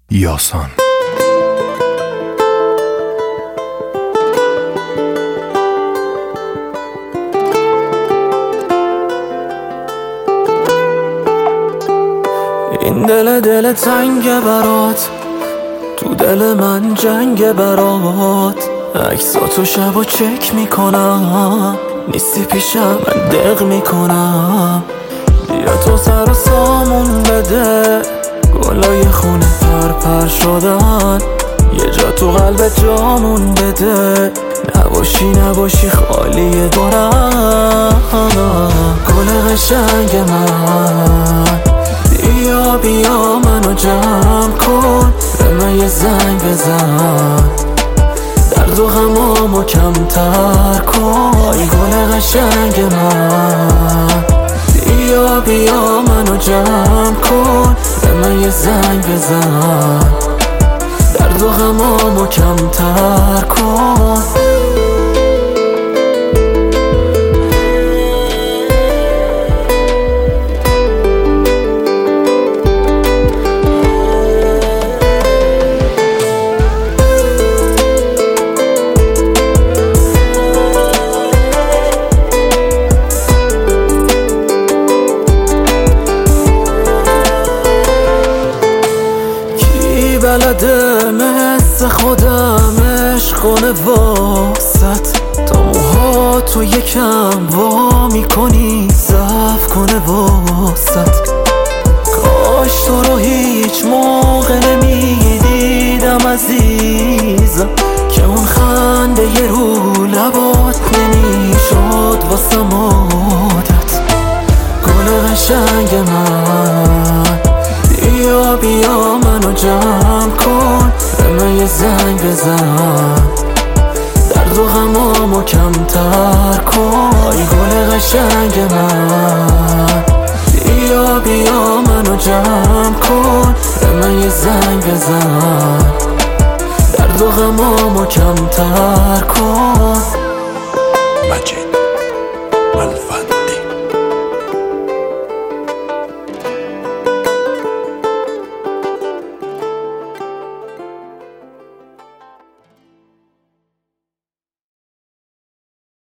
یاسان. این دل تنگ برات، تو دل من جنگ برات. عکساتو شب و چک میکنم، نیستی پیشم من دق میکنم. بیا تو سر و سامون بده، گلای خونه پر شدن. یه جا تو قلب جامون بده، نباشی خالی دورم. گل قشنگ من، بیا منو جمع کن، به من یه زنگ بزن، درد و غمامو کمتر کن. ای گل قشنگ من، بیا منو جمع کن، به من یه زنگ بزن، درد و غمامو کمتر کن. بلده مثل خودم عشق کنه واسط، تا موهاتو یکم وا میکنی ضعف کنه واسط. کاش تو رو هیچ موقع نمیدیدم عزیزم، که اون خنده یه رو لبات نمیشد واسم عادت. گل قشنگ من، بیا منو جمع کن، به من یه زنگ بزن، درد و غمامو کمتر کن. ای گل قشنگ من، بیا منو جمع کن، به من یه زنگ بزن، درد و غمامو کمتر کن. مجید ملف